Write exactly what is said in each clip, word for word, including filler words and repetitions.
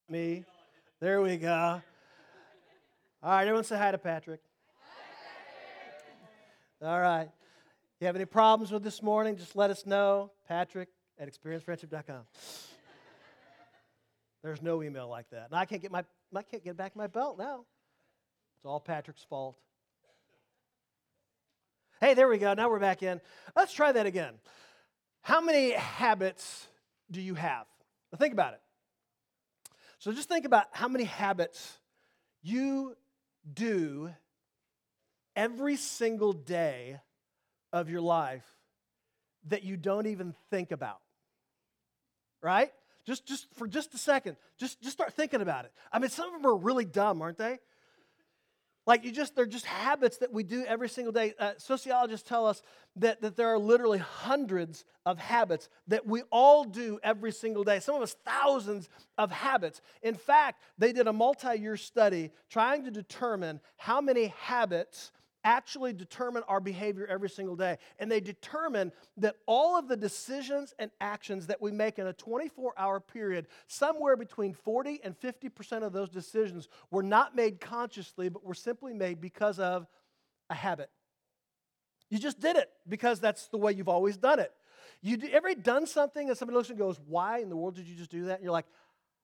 Me. There we go. All right, everyone say hi to Patrick. All right. You have any problems with this morning, just let us know. Patrick at experience friendship dot com. There's no email like that. And I can't get my I can't get back my belt now. It's all Patrick's fault. Hey, there we go. Now we're back in. Let's try that again. How many habits do you have? Now think about it. So just think about how many habits you do every single day of your life that you don't even think about. Right? Just, just for just a second, just, just start thinking about it. I mean, some of them are really dumb, aren't they? Like you just, they're just habits that we do every single day. Uh, sociologists tell us that, that there are literally hundreds of habits that we all do every single day. Some of us thousands of habits. In fact, they did a multi-year study trying to determine how many habits actually determine our behavior every single day. And they determined that all of the decisions and actions that we make in a twenty-four hour period, somewhere between forty and fifty percent of those decisions were not made consciously, but were simply made because of a habit. You just did it because that's the way you've always done it. You do, ever done something and somebody looks and goes, why in the world did you just do that? And you're like,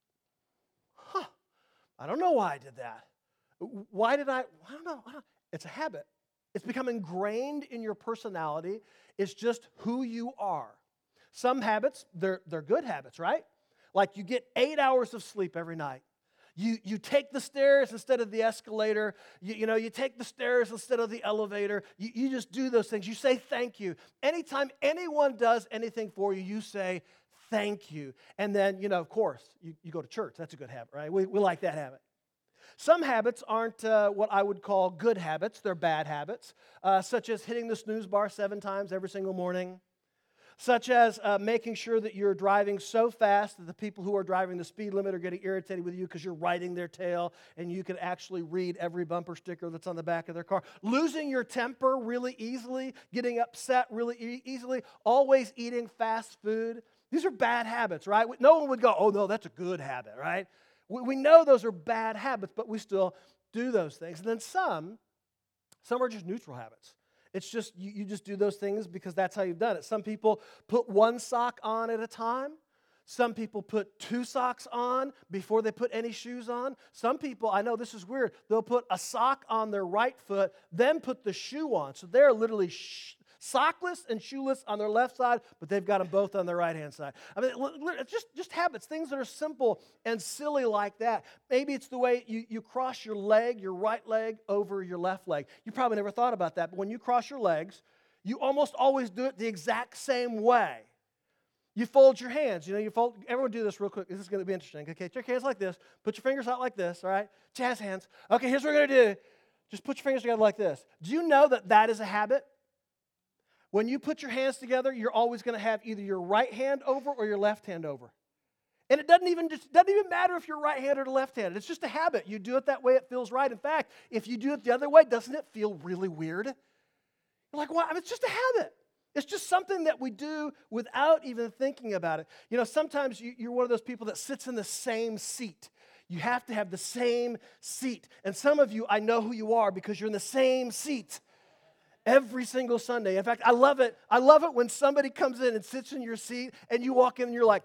huh, I don't know why I did that. Why did I, I don't know. I don't, it's a habit. It's become ingrained in your personality. It's just who you are. Some habits, they're, they're good habits, right? Like you get eight hours of sleep every night. You, you take the stairs instead of the escalator. You, you know, you take the stairs instead of the elevator. You, you just do those things. You say thank you. Anytime anyone does anything for you, you say thank you. And then, you know, of course, you, you go to church. That's a good habit, right? We, we like that habit. Some habits aren't uh, what I would call good habits. They're bad habits, uh, such as hitting the snooze bar seven times every single morning, such as uh, making sure that you're driving so fast that the people who are driving the speed limit are getting irritated with you because you're riding their tail and you can actually read every bumper sticker that's on the back of their car. Losing your temper really easily, getting upset really e- easily, always eating fast food. These are bad habits, right? No one would go, oh, no, that's a good habit, right? We know those are bad habits, but we still do those things. And then some, some are just neutral habits. It's just, you, you just do those things because that's how you've done it. Some people put one sock on at a time. Some people put two socks on before they put any shoes on. Some people, I know this is weird, they'll put a sock on their right foot, then put the shoe on. So they're literally sh- sockless and shoeless on their left side, but they've got them both on their right-hand side. I mean, it's just, just habits, things that are simple and silly like that. Maybe it's the way you, you cross your leg, your right leg, over your left leg. You probably never thought about that, but when you cross your legs, you almost always do it the exact same way. You fold your hands. You know, you fold. Everyone do this real quick. This is going to be interesting. Okay, take your hands like this. Put your fingers out like this, all right? Jazz hands. Okay, here's what we're going to do. Just put your fingers together like this. Do you know that that is a habit? When you put your hands together, you're always going to have either your right hand over or your left hand over. And it doesn't even, just, doesn't even matter if you're right-handed or left-handed. It's just a habit. You do it that way, it feels right. In fact, if you do it the other way, doesn't it feel really weird? You're like, what? I mean, it's just a habit. It's just something that we do without even thinking about it. You know, sometimes you, you're one of those people that sits in the same seat. You have to have the same seat. And some of you, I know who you are because you're in the same seat every single Sunday. In fact, I love it. I love it when somebody comes in and sits in your seat and you walk in and you're like,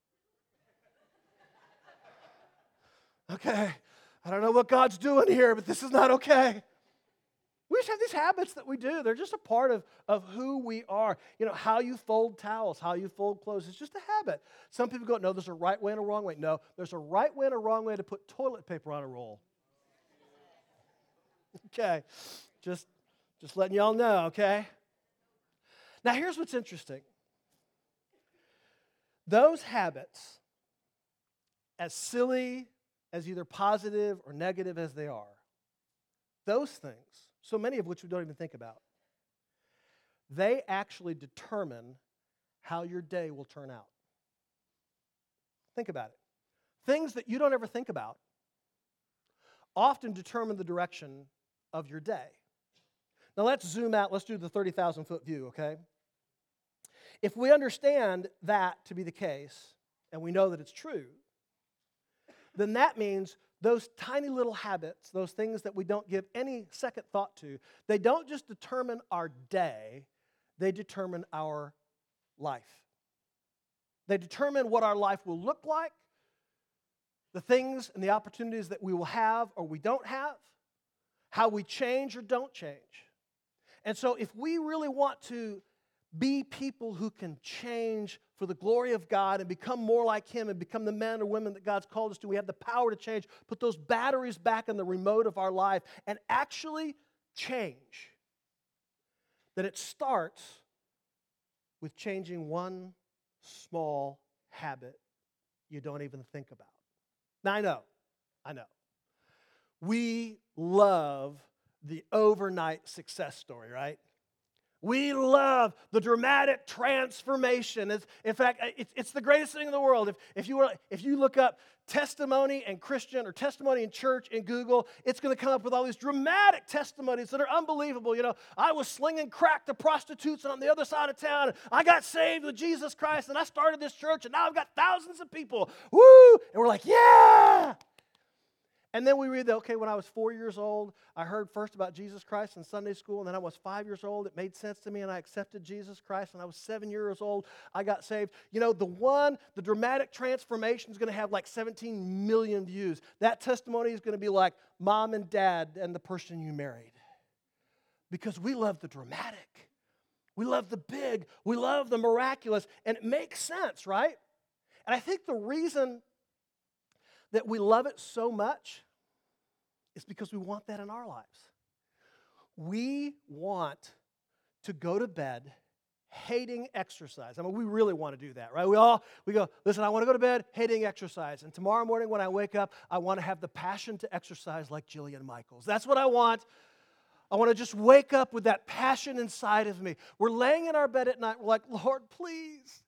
okay, I don't know what God's doing here, but this is not okay. We just have these habits that we do. They're just a part of, of who we are. You know, how you fold towels, how you fold clothes. It's just a habit. Some people go, no, there's a right way and a wrong way. No, there's a right way and a wrong way to put toilet paper on a roll. Okay, just, just letting y'all know, okay? Now, here's what's interesting. Those habits, as silly, as either positive or negative as they are, those things, so many of which we don't even think about, they actually determine how your day will turn out. Think about it. Things that you don't ever think about often determine the direction of your day. Now let's zoom out. Let's do the thirty thousand foot view, okay? If we understand that to be the case, and we know that it's true, then that means those tiny little habits, those things that we don't give any second thought to, they don't just determine our day, they determine our life. They determine what our life will look like, the things and the opportunities that we will have or we don't have, how we change or don't change. And so if we really want to be people who can change for the glory of God and become more like Him and become the men or women that God's called us to, we have the power to change, put those batteries back in the remote of our life and actually change. That it starts with changing one small habit you don't even think about. Now, I know, I know. We love the overnight success story, right? We love the dramatic transformation. It's, in fact, it's, it's the greatest thing in the world. If, if, you were, if you look up testimony and Christian or testimony in church in Google, it's going to come up with all these dramatic testimonies that are unbelievable. You know, I was slinging crack to prostitutes on the other side of town. And I got saved with Jesus Christ, and I started this church, and now I've got thousands of people. Woo! And we're like, yeah! And then we read that, okay, when I was four years old, I heard first about Jesus Christ in Sunday school, and then I was five years old. It made sense to me, and I accepted Jesus Christ. When I was seven years old, I got saved. You know, the one, the dramatic transformation is going to have like seventeen million views. That testimony is going to be like mom and dad and the person you married. Because we love the dramatic. We love the big. We love the miraculous. And it makes sense, right? And I think the reason that we love it so much is because we want that in our lives. We want to go to bed hating exercise. I mean, we really want to do that, right? We all, we go, listen, I want to go to bed hating exercise. And tomorrow morning when I wake up, I want to have the passion to exercise like Jillian Michaels. That's what I want. I want to just wake up with that passion inside of me. We're laying in our bed at night. We're like, Lord, please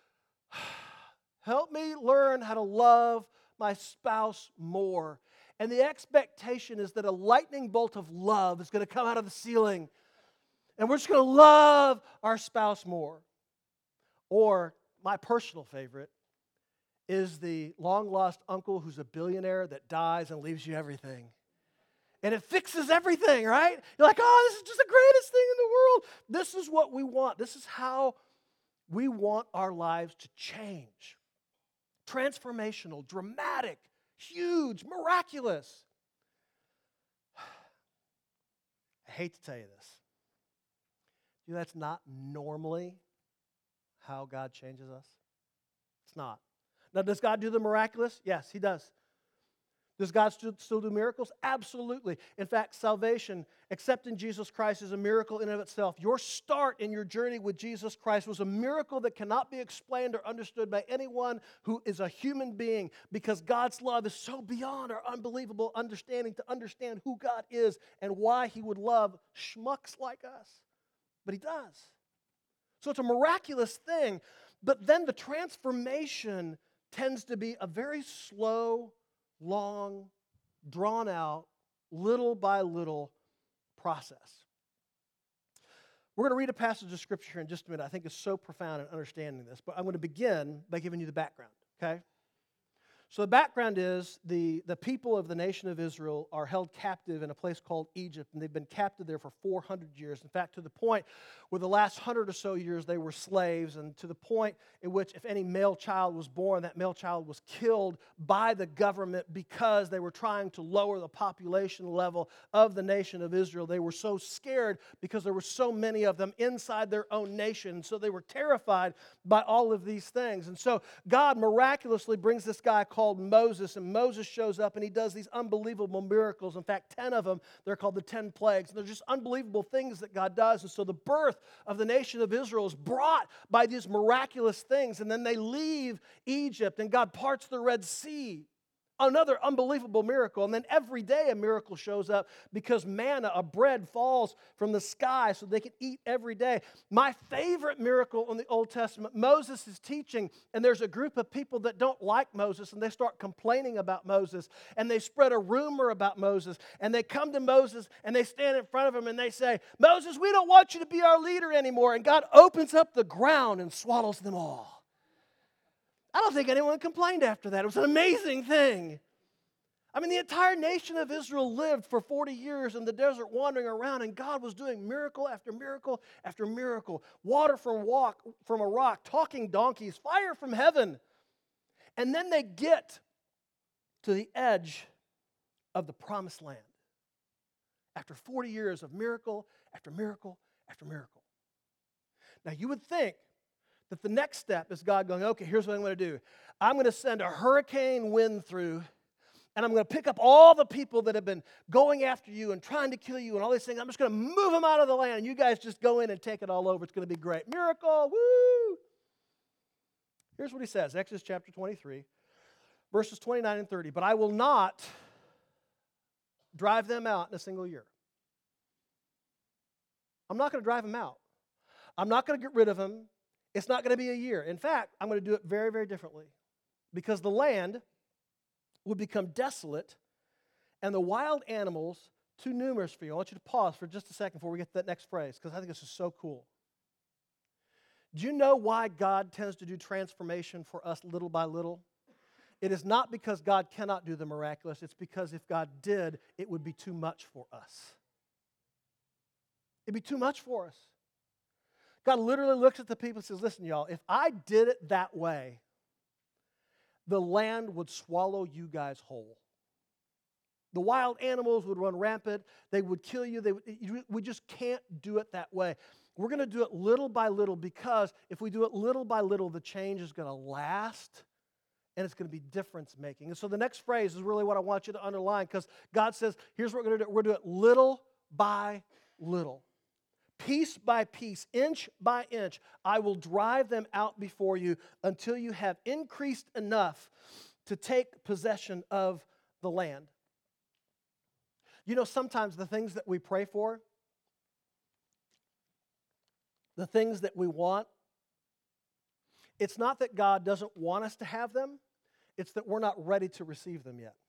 help me learn how to love my spouse more. And the expectation is that a lightning bolt of love is going to come out of the ceiling. And we're just going to love our spouse more. Or my personal favorite is the long-lost uncle who's a billionaire that dies and leaves you everything. And it fixes everything, right? You're like, oh, this is just the greatest thing in the world. This is what we want. This is how we want our lives to change. Transformational, dramatic, huge, miraculous. I hate to tell you this. You know, that's not normally how God changes us. It's not. Now, does God do the miraculous? Yes, He does. Does God still do miracles? Absolutely. In fact, salvation, accepting Jesus Christ, is a miracle in and of itself. Your start in your journey with Jesus Christ was a miracle that cannot be explained or understood by anyone who is a human being, because God's love is so beyond our unbelievable understanding to understand who God is and why He would love schmucks like us. But He does. So it's a miraculous thing. But then the transformation tends to be a very slow, long, drawn out, little by little process. We're going to read a passage of Scripture here in just a minute. I think it's so profound in understanding this. But I'm going to begin by giving you the background, okay? So the background is the, the people of the nation of Israel are held captive in a place called Egypt, and they've been captive there for four hundred years. In fact, to the point where the last hundred or so years they were slaves, and to the point in which if any male child was born, that male child was killed by the government because they were trying to lower the population level of the nation of Israel. They were so scared because there were so many of them inside their own nation, so they were terrified by all of these things. And so God miraculously brings this guy called Moses, and Moses shows up and he does these unbelievable miracles. In fact, ten of them, they're called the ten plagues. And they're just unbelievable things that God does. And so the birth of the nation of Israel is brought by these miraculous things. And then they leave Egypt and God parts the Red Sea. Another unbelievable miracle. And then every day a miracle shows up because manna, a bread, falls from the sky so they can eat every day. My favorite miracle in the Old Testament, Moses is teaching, and there's a group of people that don't like Moses, and they start complaining about Moses, and they spread a rumor about Moses, and they come to Moses, and they stand in front of him, and they say, Moses, we don't want you to be our leader anymore. And God opens up the ground and swallows them all. I don't think anyone complained after that. It was an amazing thing. I mean, the entire nation of Israel lived for forty years in the desert wandering around, and God was doing miracle after miracle after miracle. Water from, walk, from a rock, talking donkeys, fire from heaven. And then they get to the edge of the promised land after forty years of miracle after miracle after miracle. Now, you would think that the next step is God going, okay, here's what I'm going to do. I'm going to send a hurricane wind through, and I'm going to pick up all the people that have been going after you and trying to kill you and all these things. I'm just going to move them out of the land, and you guys just go in and take it all over. It's going to be great. Miracle, woo! Here's what he says, Exodus chapter twenty-three, verses twenty-nine and thirty. But I will not drive them out in a single year. I'm not going to drive them out. I'm not going to get rid of them. It's not going to be a year. In fact, I'm going to do it very, very differently. Because the land would become desolate and the wild animals too numerous for you. I want you to pause for just a second before we get to that next phrase, because I think this is so cool. Do you know why God tends to do transformation for us little by little? It is not because God cannot do the miraculous. It's because if God did, it would be too much for us. It'd be too much for us. God literally looks at the people and says, listen, y'all, if I did it that way, the land would swallow you guys whole. The wild animals would run rampant. They would kill you. They would, you, we just can't do it that way. We're going to do it little by little, because if we do it little by little, the change is going to last and it's going to be difference-making. And so the next phrase is really what I want you to underline, because God says, here's what we're going to do. We're going to do it little by little. Piece by piece, inch by inch, I will drive them out before you until you have increased enough to take possession of the land. You know, sometimes the things that we pray for, the things that we want, it's not that God doesn't want us to have them, it's that we're not ready to receive them yet.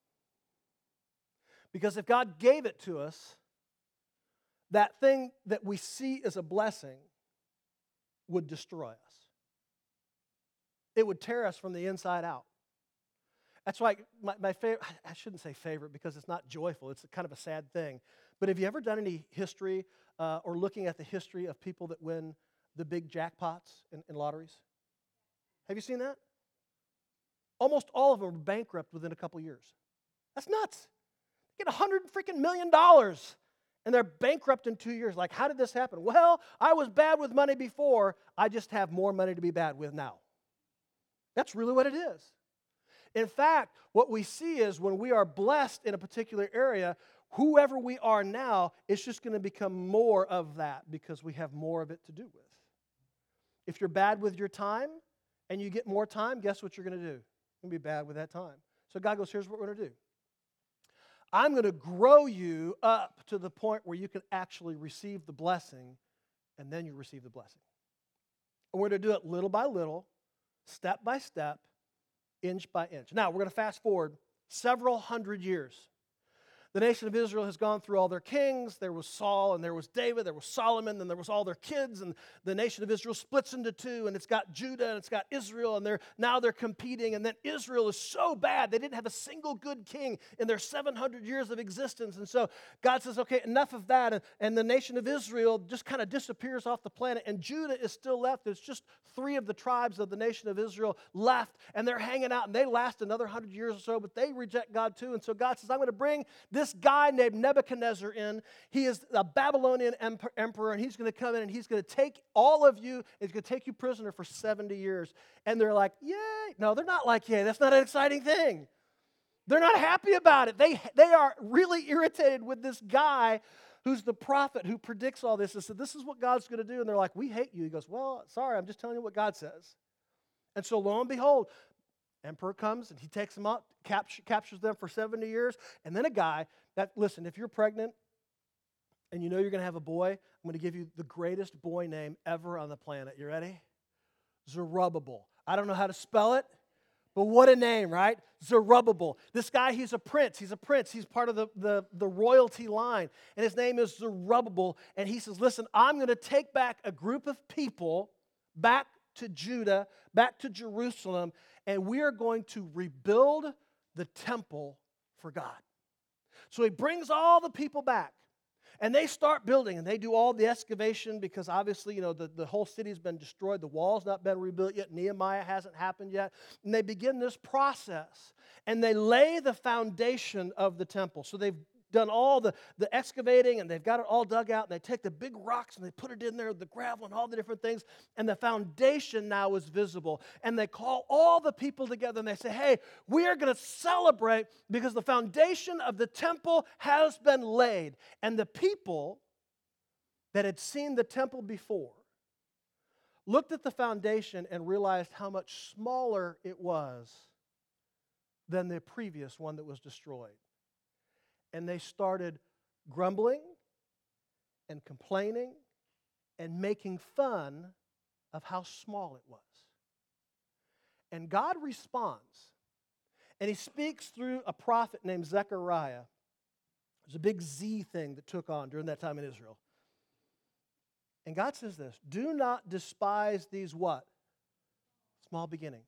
Because if God gave it to us, that thing that we see as a blessing would destroy us. It would tear us from the inside out. That's why my, my favorite, I shouldn't say favorite because it's not joyful, it's kind of a sad thing. But have you ever done any history uh, or looking at the history of people that win the big jackpots in, in lotteries? Have you seen that? Almost all of them are bankrupt within a couple years. That's nuts. They get a hundred freaking million dollars. And they're bankrupt in two years. Like, how did this happen? Well, I was bad with money before. I just have more money to be bad with now. That's really what it is. In fact, what we see is when we are blessed in a particular area, whoever we are now, it's just going to become more of that because we have more of it to do with. If you're bad with your time and you get more time, guess what you're going to do? You're going to be bad with that time. So God goes, here's what we're going to do. I'm going to grow you up to the point where you can actually receive the blessing, and then you receive the blessing. And we're going to do it little by little, step by step, inch by inch. Now, we're going to fast forward several hundred years. The nation of Israel has gone through all their kings. There was Saul, and there was David, there was Solomon, and there was all their kids, and the nation of Israel splits into two, and it's got Judah, and it's got Israel, and they're now they're competing, and then Israel is so bad, they didn't have a single good king in their seven hundred years of existence, and so God says, okay, enough of that, and, and the nation of Israel just kind of disappears off the planet, and Judah is still left. There's just three of the tribes of the nation of Israel left, and they're hanging out, and they last another hundred years or so, but they reject God too, and so God says, I'm going to bring this This guy named Nebuchadnezzar in. He is a Babylonian emperor, and he's going to come in and he's going to take all of you, and he's going to take you prisoner for seventy years. And they're like, yay. No, they're not like, yay. That's not an exciting thing. They're not happy about it. They, they are really irritated with this guy who's the prophet who predicts all this and said, this is what God's going to do. And they're like, we hate you. He goes, well, sorry, I'm just telling you what God says. And so lo and behold, emperor comes and he takes them out, capture, captures them for seventy years, and then a guy that, listen, if you're pregnant and you know you're going to have a boy, I'm going to give you the greatest boy name ever on the planet. You ready? Zerubbabel. I don't know how to spell it, but what a name, right? Zerubbabel. This guy, he's a prince. He's a prince. He's part of the, the, the royalty line, and his name is Zerubbabel, and he says, listen, I'm going to take back a group of people back to Judah, back to Jerusalem, and we are going to rebuild the temple for God. So he brings all the people back. And they start building, and they do all the excavation because obviously, you know, the, the whole city's been destroyed. The wall's not been rebuilt yet. Nehemiah hasn't happened yet. And they begin this process, and they lay the foundation of the temple. So they've done all the, the excavating, and they've got it all dug out, and they take the big rocks, and they put it in there, the gravel and all the different things, and the foundation now is visible. And they call all the people together, and they say, hey, we are going to celebrate because the foundation of the temple has been laid. And the people that had seen the temple before looked at the foundation and realized how much smaller it was than the previous one that was destroyed. And they started grumbling and complaining and making fun of how small it was. And God responds, and he speaks through a prophet named Zechariah. There's a big Z thing that took on during that time in Israel. And God says this, do not despise these what? Small beginnings.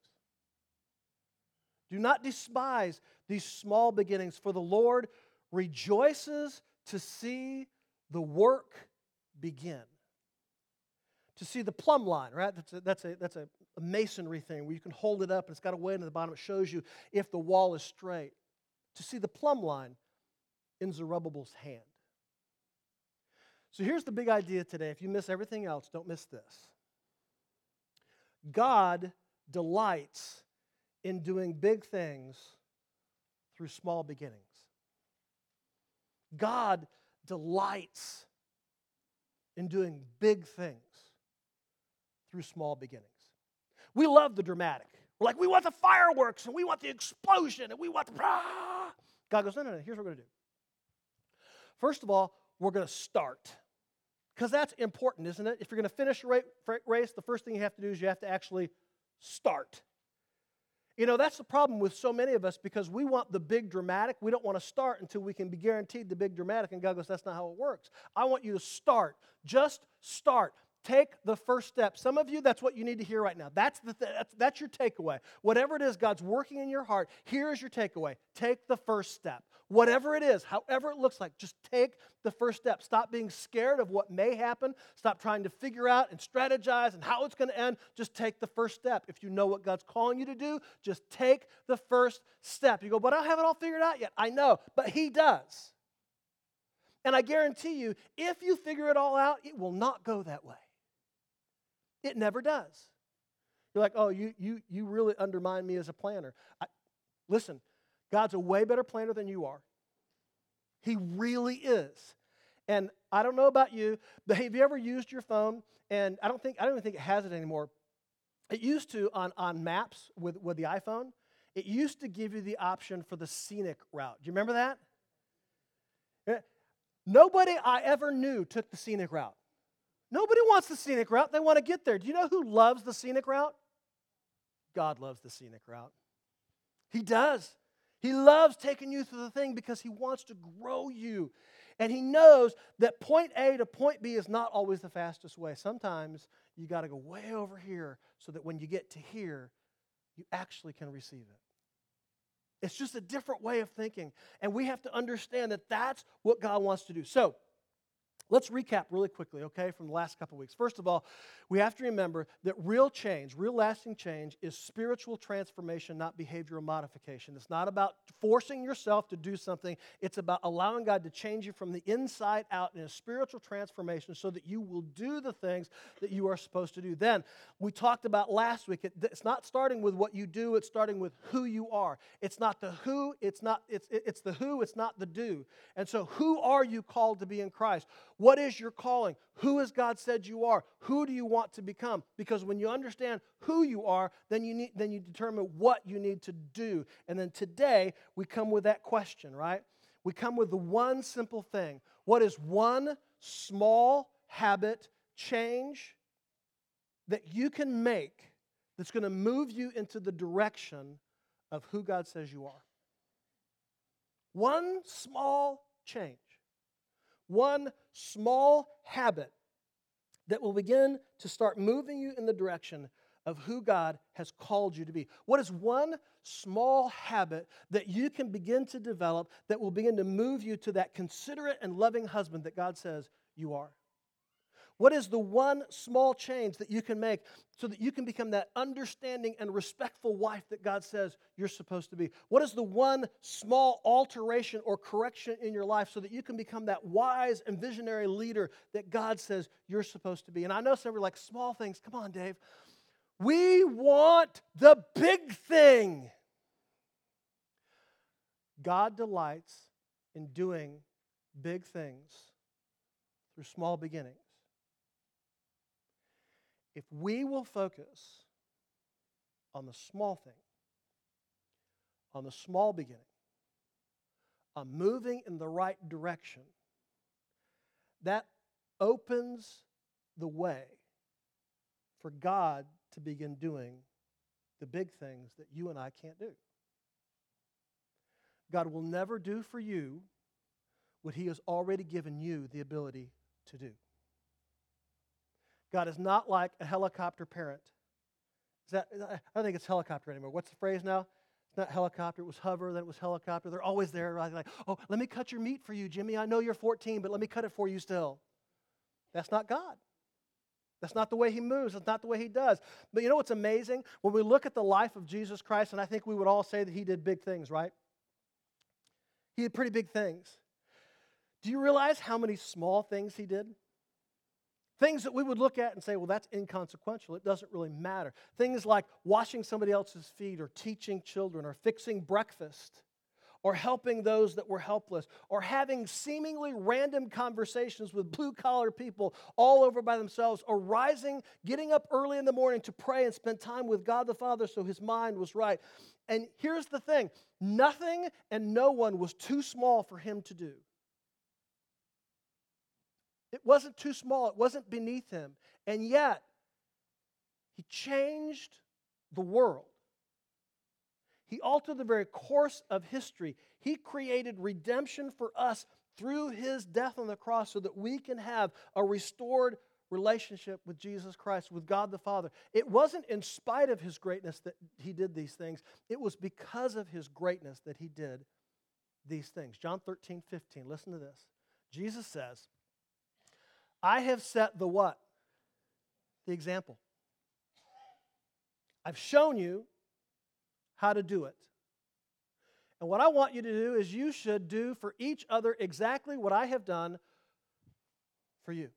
Do not despise these small beginnings, for the Lord rejoices to see the work begin. To see the plumb line, right? That's a, that's a, that's a masonry thing where you can hold it up and it's got a way into the bottom. It shows you if the wall is straight. To see the plumb line in Zerubbabel's hand. So here's the big idea today. If you miss everything else, don't miss this. God delights in doing big things through small beginnings. God delights in doing big things through small beginnings. We love the dramatic. We're like, we want the fireworks, and we want the explosion, and we want the... Ah! God goes, no, no, no, here's what we're going to do. First of all, we're going to start. Because that's important, isn't it? If you're going to finish a race, the first thing you have to do is you have to actually start. You know, that's the problem with so many of us because we want the big dramatic. We don't want to start until we can be guaranteed the big dramatic. And God goes, that's not how it works. I want you to start. Just start. Take the first step. Some of you, that's what you need to hear right now. That's, the th- that's, that's your takeaway. Whatever it is, God's working in your heart. Here is your takeaway. Take the first step. Whatever it is, however it looks like, just take the first step. Stop being scared of what may happen. Stop trying to figure out and strategize and how it's going to end. Just take the first step. If you know what God's calling you to do, just take the first step. You go, but I don't have it all figured out yet. I know, but He does. And I guarantee you, if you figure it all out, it will not go that way. It never does. You're like, oh, you you you really undermine me as a planner. I, listen, God's a way better planner than you are. He really is. And I don't know about you, but have you ever used your phone? And I don't think I don't even think it has it anymore. It used to on, on maps with, with the iPhone. It used to give you the option for the scenic route. Do you remember that? Yeah. Nobody I ever knew took the scenic route. Nobody wants the scenic route. They want to get there. Do you know who loves the scenic route? God loves the scenic route. He does. He loves taking you through the thing because He wants to grow you. And He knows that point A to point B is not always the fastest way. Sometimes you got to go way over here so that when you get to here, you actually can receive it. It's just a different way of thinking. And we have to understand that that's what God wants to do. So, let's recap really quickly, okay, from the last couple weeks. First of all, we have to remember that real change, real lasting change, is spiritual transformation, not behavioral modification. It's not about forcing yourself to do something. It's about allowing God to change you from the inside out in a spiritual transformation so that you will do the things that you are supposed to do. Then, we talked about last week, it, it's not starting with what you do, it's starting with who you are. It's not the who, it's not it's it's the who, it's not the do. And so, who are you called to be in Christ? What is your calling? Who has God said you are? Who do you want to become? Because when you understand who you are, then you need, then you determine what you need to do. And then today, we come with that question, right? We come with the one simple thing. What is one small habit change that you can make that's going to move you into the direction of who God says you are? One small change. One small habit that will begin to start moving you in the direction of who God has called you to be? What is one small habit that you can begin to develop that will begin to move you to that considerate and loving husband that God says you are? What is the one small change that you can make so that you can become that understanding and respectful wife that God says you're supposed to be? What is the one small alteration or correction in your life so that you can become that wise and visionary leader that God says you're supposed to be? And I know some are like, small things. Come on, Dave. We want the big thing. God delights in doing big things through small beginnings. If we will focus on the small thing, on the small beginning, on moving in the right direction, that opens the way for God to begin doing the big things that you and I can't do. God will never do for you what He has already given you the ability to do. God is not like a helicopter parent. Is that, I don't think it's helicopter anymore. What's the phrase now? It's not helicopter. It was hover, then it was helicopter. They're always there. Right? Like, oh, let me cut your meat for you, Jimmy. I know you're fourteen, but let me cut it for you still. That's not God. That's not the way He moves. That's not the way He does. But you know what's amazing? When we look at the life of Jesus Christ, and I think we would all say that He did big things, right? He did pretty big things. Do you realize how many small things He did? Things that we would look at and say, well, that's inconsequential. It doesn't really matter. Things like washing somebody else's feet or teaching children or fixing breakfast or helping those that were helpless or having seemingly random conversations with blue-collar people all over by themselves or rising, getting up early in the morning to pray and spend time with God the Father so His mind was right. And here's the thing. Nothing and no one was too small for Him to do. It wasn't too small. It wasn't beneath Him. And yet, He changed the world. He altered the very course of history. He created redemption for us through His death on the cross so that we can have a restored relationship with Jesus Christ, with God the Father. It wasn't in spite of His greatness that He did these things. It was because of His greatness that He did these things. John thirteen, fifteen. Listen to this. Jesus says, I have set the what? The example. I've shown you how to do it. And what I want you to do is you should do for each other exactly what I have done for you.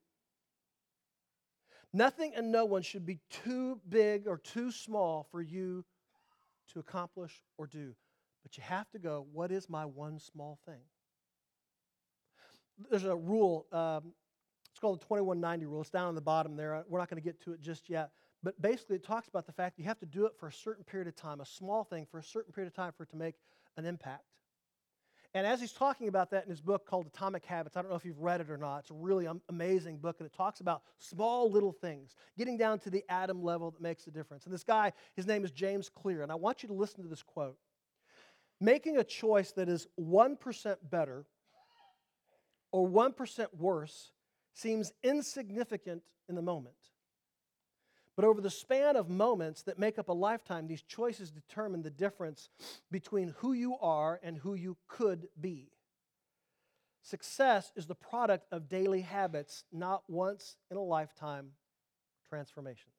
Nothing and no one should be too big or too small for you to accomplish or do. But you have to go, what is my one small thing? There's a rule, um, it's called the twenty-one ninety rule. It's down on the bottom there. We're not going to get to it just yet. But basically it talks about the fact that you have to do it for a certain period of time, a small thing for a certain period of time for it to make an impact. And as he's talking about that in his book called Atomic Habits, I don't know if you've read it or not. It's a really amazing book, and it talks about small little things, getting down to the atom level that makes a difference. And this guy, his name is James Clear, and I want you to listen to this quote. Making a choice that is one percent better or one percent worse seems insignificant in the moment. But over the span of moments that make up a lifetime, these choices determine the difference between who you are and who you could be. Success is the product of daily habits, not once in a lifetime transformations.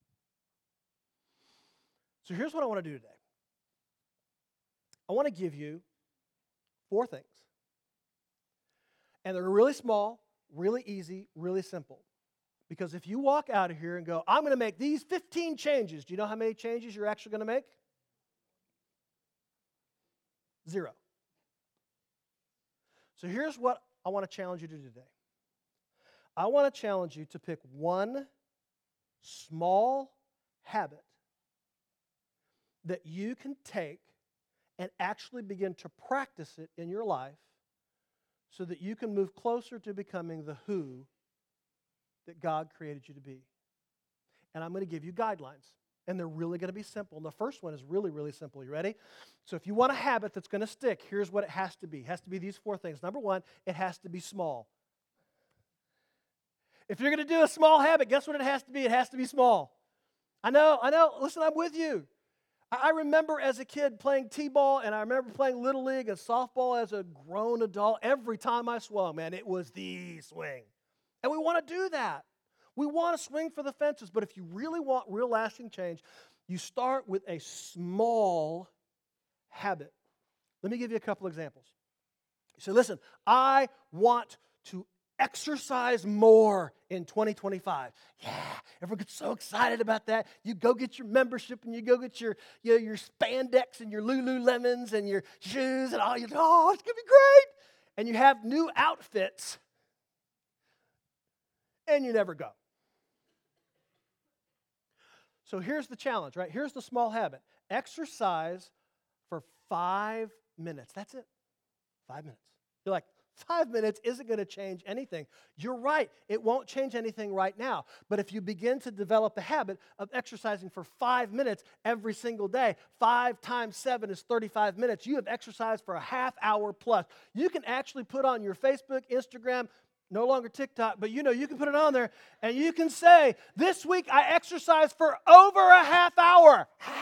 So here's what I want to do today. I want to give you four things. And they're really small, really easy, really simple. Because if you walk out of here and go, I'm going to make these fifteen changes, do you know how many changes you're actually going to make? Zero. So here's what I want to challenge you to do today. I want to challenge you to pick one small habit that you can take and actually begin to practice it in your life so that you can move closer to becoming the who that God created you to be. And I'm going to give you guidelines. And they're really going to be simple. And the first one is really, really simple. You ready? So if you want a habit that's going to stick, here's what it has to be. It has to be these four things. Number one, it has to be small. If you're going to do a small habit, guess what it has to be? It has to be small. I know, I know. Listen, I'm with you. I I remember as a kid playing t-ball, and I remember playing Little League and softball as a grown adult. Every time I swung, man, it was the swing. And we want to do that. We want to swing for the fences, but if you really want real lasting change, you start with a small habit. Let me give you a couple examples. You say, listen, I want to exercise more in twenty twenty-five. Yeah, everyone gets so excited about that. You go get your membership and you go get your, you know, your spandex and your Lululemons and your shoes and all. You oh, it's going to be great. And you have new outfits and you never go. So here's the challenge, right? Here's the small habit. Exercise for five minutes. That's it. Five minutes. You're like, five minutes isn't going to change anything. You're right. It won't change anything right now. But if you begin to develop the habit of exercising for five minutes every single day, five times seven is thirty-five minutes. You have exercised for a half hour plus. You can actually put on your Facebook, Instagram, no longer TikTok, but you know, you can put it on there and you can say, this week I exercised for over a half hour.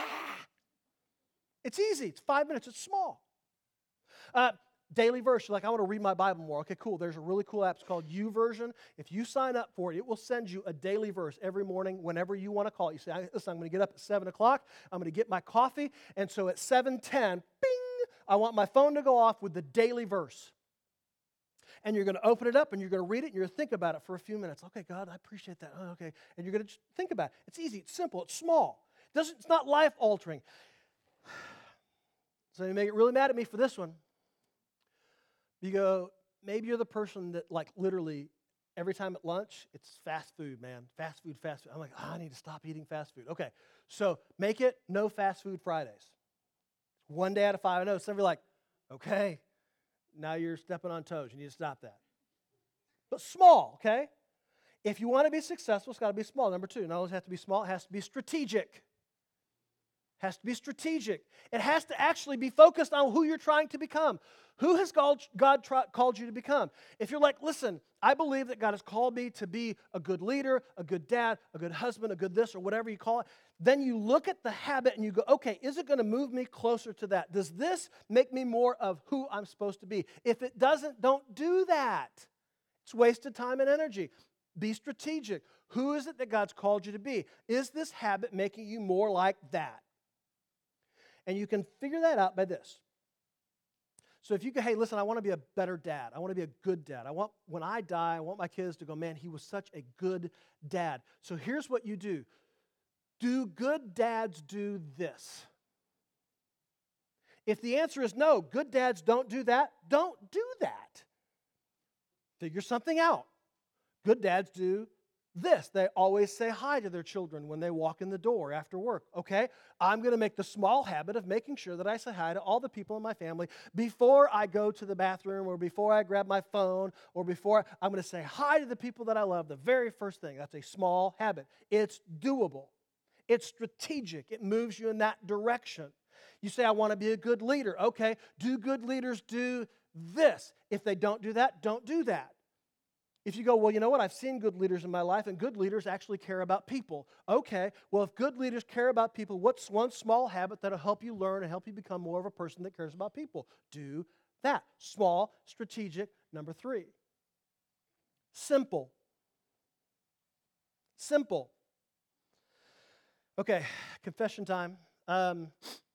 It's easy. It's five minutes. It's small. Uh, daily verse. You're like, I want to read my Bible more. Okay, cool. There's a really cool app. It's called YouVersion. If you sign up for it, it will send you a daily verse every morning whenever you want to call it. You say, listen, I'm going to get up at seven o'clock. I'm going to get my coffee. And so at seven ten, bing, I want my phone to go off with the daily verse. And you're going to open it up and you're going to read it and you're going to think about it for a few minutes. Okay, God, I appreciate that. Oh, okay. And you're going to just think about it. It's easy. It's simple. It's small. It doesn't, it's not life-altering. So you may get really mad at me for this one. You go, maybe you're the person that, like, literally every time at lunch, it's fast food, man. Fast food, fast food. I'm like, oh, I need to stop eating fast food. Okay, so make it no fast food Fridays. One day out of five. I know some of you are like, okay, now you're stepping on toes. You need to stop that. But small, okay? If you want to be successful, it's got to be small. Number two, not only does it have to be small, it has to be strategic. Has to be strategic. It has to actually be focused on who you're trying to become. Who has God, God try, called you to become? If you're like, listen, I believe that God has called me to be a good leader, a good dad, a good husband, a good this, or whatever you call it, then you look at the habit and you go, okay, is it going to move me closer to that? Does this make me more of who I'm supposed to be? If it doesn't, don't do that. It's wasted time and energy. Be strategic. Who is it that God's called you to be? Is this habit making you more like that? And you can figure that out by this. So if you go, hey, listen, I want to be a better dad. I want to be a good dad. I want, when I die, I want my kids to go, man, he was such a good dad. So here's what you do. Do good dads do this? If the answer is no, good dads don't do that, don't do that. Figure something out. Good dads do this. They always say hi to their children when they walk in the door after work. Okay, I'm going to make the small habit of making sure that I say hi to all the people in my family before I go to the bathroom or before I grab my phone or before I'm going to say hi to the people that I love. The very first thing. That's a small habit. It's doable. It's strategic. It moves you in that direction. You say, I want to be a good leader. Okay, do good leaders do this? If they don't do that, don't do that. If you go, well, you know what, I've seen good leaders in my life, and good leaders actually care about people. Okay, well, if good leaders care about people, what's one small habit that'll help you learn and help you become more of a person that cares about people? Do that. Small, strategic, number three. Simple. Simple. Okay, confession time. Um,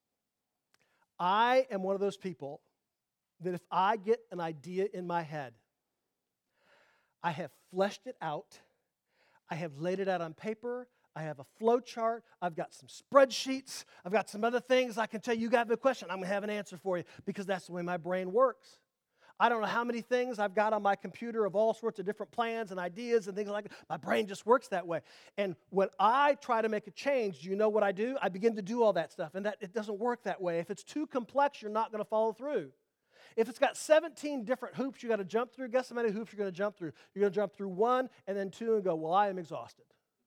I am one of those people that if I get an idea in my head, I have fleshed it out. I have laid it out on paper. I have a flow chart. I've got some spreadsheets. I've got some other things. I can tell you, you got a question. I'm going to have an answer for you because that's the way my brain works. I don't know how many things I've got on my computer of all sorts of different plans and ideas and things like that. My brain just works that way. And when I try to make a change, do you know what I do? I begin to do all that stuff. And that it doesn't work that way. If it's too complex, you're not going to follow through. If it's got seventeen different hoops you got to jump through, guess how many hoops you're going to jump through? You're going to jump through one and then two and go, well, I am exhausted.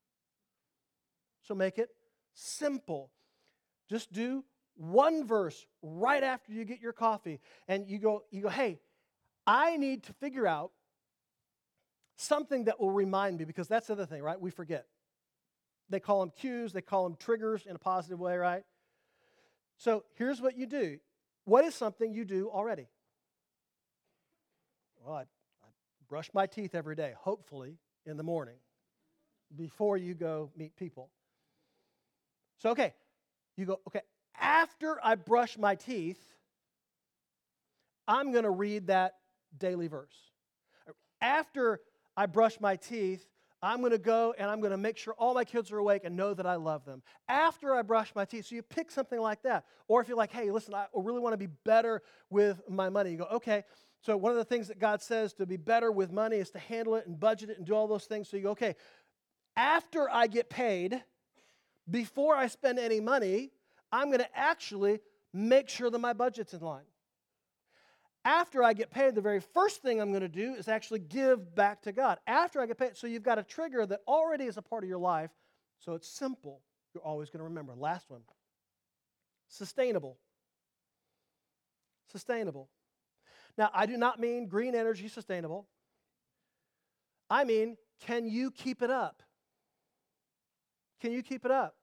So make it simple. Just do one verse right after you get your coffee. And you go, you go, hey, I need to figure out something that will remind me, because that's the other thing, right? We forget. They call them cues. They call them triggers in a positive way, right? So here's what you do. What is something you do already? Well, I, I brush my teeth every day, hopefully in the morning, before you go meet people. So, okay, you go, okay, after I brush my teeth, I'm going to read that daily verse. After I brush my teeth, I'm going to go and I'm going to make sure all my kids are awake and know that I love them. After I brush my teeth, so you pick something like that. Or if you're like, hey, listen, I really want to be better with my money. You go, okay, so one of the things that God says to be better with money is to handle it and budget it and do all those things. So you go, okay, after I get paid, before I spend any money, I'm going to actually make sure that my budget's in line. After I get paid, the very first thing I'm going to do is actually give back to God. After I get paid, so you've got a trigger that already is a part of your life, so it's simple. You're always going to remember. Last one. Sustainable. Sustainable. Now, I do not mean green energy sustainable. I mean, can you keep it up? Can you keep it up?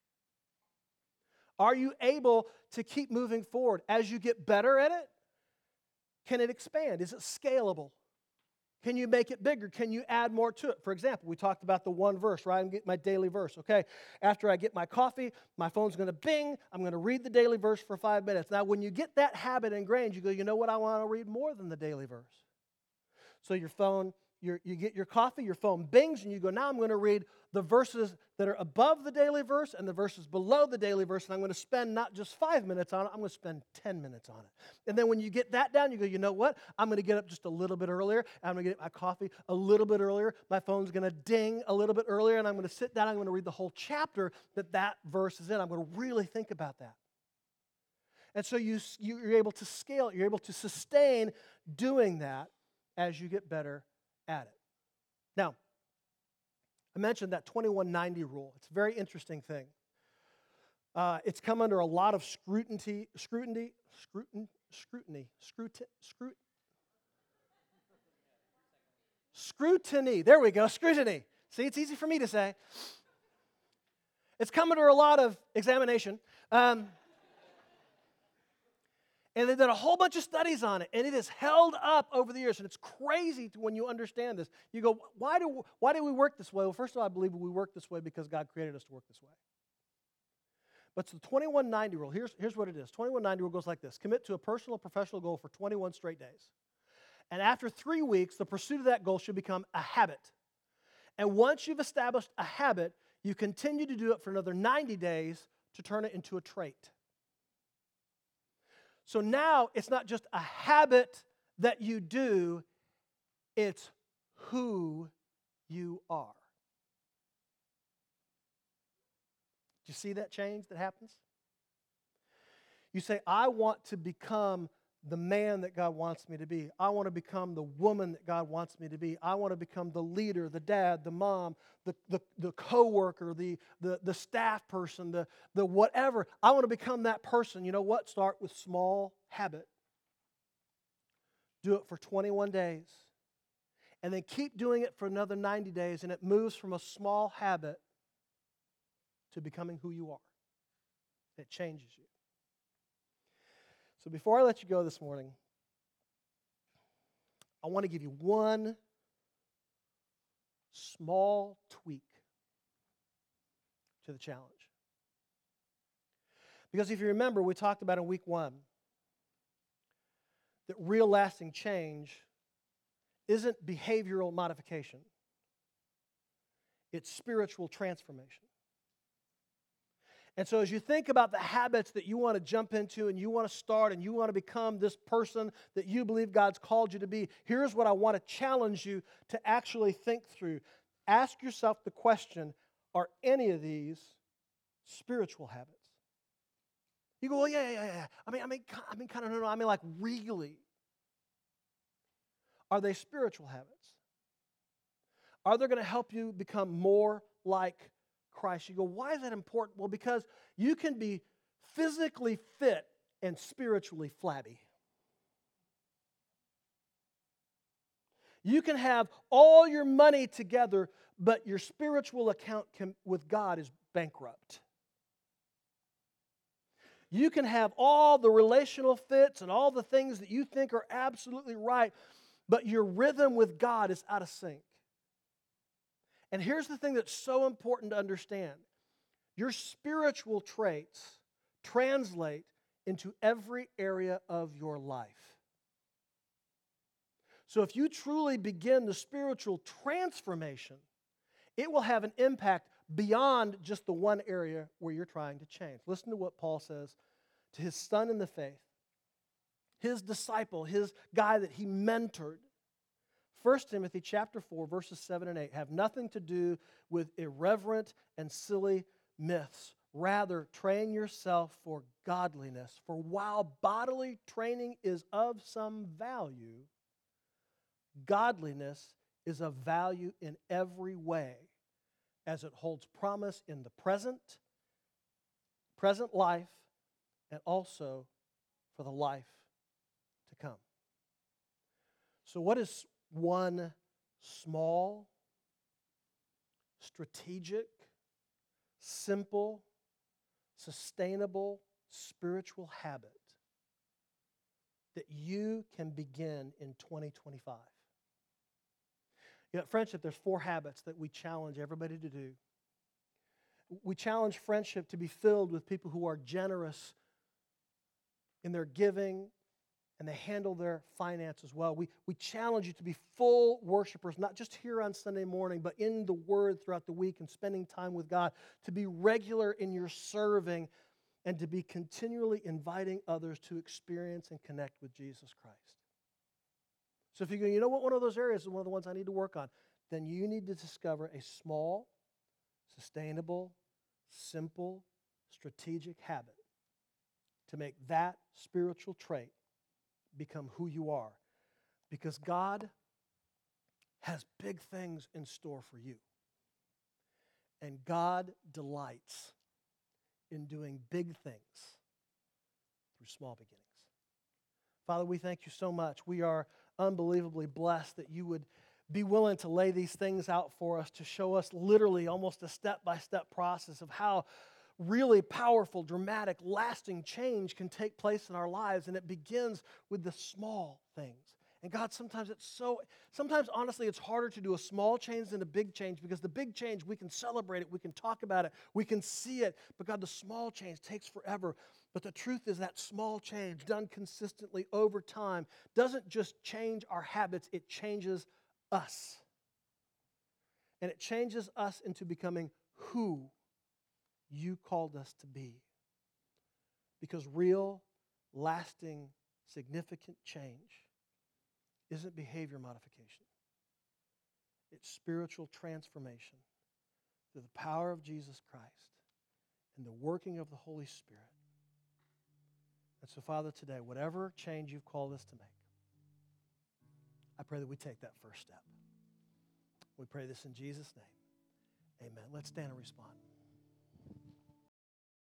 Are you able to keep moving forward? As you get better at it, can it expand? Is it scalable? Can you make it bigger? Can you add more to it? For example, we talked about the one verse, right? I'm getting my daily verse, okay? After I get my coffee, my phone's going to bing. I'm going to read the daily verse for five minutes. Now, when you get that habit ingrained, you go, you know what? I want to read more than the daily verse. So your phone, your, you get your coffee, your phone bings, and you go, now I'm going to read the verses that are above the daily verse and the verses below the daily verse, and I'm going to spend not just five minutes on it, I'm going to spend ten minutes on it. And then when you get that down, you go, you know what? I'm going to get up just a little bit earlier. I'm going to get my coffee a little bit earlier. My phone's going to ding a little bit earlier, and I'm going to sit down. I'm going to read the whole chapter that that verse is in. I'm going to really think about that. And so you, you're able to scale it. You're able to sustain doing that as you get better at it. Now, I mentioned that twenty-one ninety rule. It's a very interesting thing. Uh, it's come under a lot of scrutiny, scrutiny, scrutiny, scrutiny, scrutiny, scrutiny. Scrutiny. There we go, scrutiny. See, it's easy for me to say. It's come under a lot of examination. Um, And they've done a whole bunch of studies on it, and it has held up over the years. And it's crazy to, when you understand this. You go, why do, why do we work this way? Well, first of all, I believe we work this way because God created us to work this way. But the twenty-one ninety rule, here's, here's what it is. twenty-one ninety rule goes like this. Commit to a personal professional goal for twenty-one straight days. And after three weeks, the pursuit of that goal should become a habit. And once you've established a habit, you continue to do it for another ninety days to turn it into a trait. So now it's not just a habit that you do, it's who you are. Do you see that change that happens? You say, I want to become the man that God wants me to be. I want to become the woman that God wants me to be. I want to become the leader, the dad, the mom, the, the, the co-worker, the, the, the staff person, the, the whatever. I want to become that person. You know what? Start with small habit. Do it for twenty-one days. And then keep doing it for another ninety days, and it moves from a small habit to becoming who you are. It changes you. So before I let you go this morning, I want to give you one small tweak to the challenge. Because if you remember, we talked about in week one that real lasting change isn't behavioral modification. It's spiritual transformation. And so as you think about the habits that you want to jump into and you want to start and you want to become this person that you believe God's called you to be, here's what I want to challenge you to actually think through. Ask yourself the question, are any of these spiritual habits? You go, well, yeah, yeah, yeah. I mean, I mean, I mean, kind of, no, no. I mean, like, really. Are they spiritual habits? Are they going to help you become more like Christ? You go, why is that important? Well, because you can be physically fit and spiritually flabby. You can have all your money together, but your spiritual account can, with God is bankrupt. You can have all the relational fits and all the things that you think are absolutely right, but your rhythm with God is out of sync. And here's the thing that's so important to understand. Your spiritual traits translate into every area of your life. So if you truly begin the spiritual transformation, it will have an impact beyond just the one area where you're trying to change. Listen to what Paul says to his son in the faith, his disciple, his guy that he mentored. First Timothy chapter four, verses seven and eight have nothing to do with irreverent and silly myths. Rather, train yourself for godliness. For while bodily training is of some value, godliness is of value in every way, as it holds promise in the present, present life, and also for the life to come. So what is one small, strategic, simple, sustainable spiritual habit that you can begin in twenty twenty-five? You know, at Friendship, there's four habits that we challenge everybody to do. We challenge Friendship to be filled with people who are generous in their giving and they handle their finances well. We, we challenge you to be full worshipers, not just here on Sunday morning, but in the Word throughout the week and spending time with God, to be regular in your serving and to be continually inviting others to experience and connect with Jesus Christ. So if you go, you know what, one of those areas is one of the ones I need to work on, then you need to discover a small, sustainable, simple, strategic habit to make that spiritual trait become who you are. Because God has big things in store for you. And God delights in doing big things through small beginnings. Father, we thank you so much. We are unbelievably blessed that you would be willing to lay these things out for us, to show us literally almost a step-by-step process of how really powerful, dramatic, lasting change can take place in our lives. And it begins with the small things. And God, sometimes it's so, sometimes honestly it's harder to do a small change than a big change, because the big change, we can celebrate it, we can talk about it, we can see it. But God, the small change takes forever. But the truth is that small change done consistently over time doesn't just change our habits, it changes us. And it changes us into becoming who you called us to be. Because real, lasting, significant change isn't behavior modification. It's spiritual transformation through the power of Jesus Christ and the working of the Holy Spirit. And so, Father, today, whatever change you've called us to make, I pray that we take that first step. We pray this in Jesus' name. Amen. Let's stand and respond.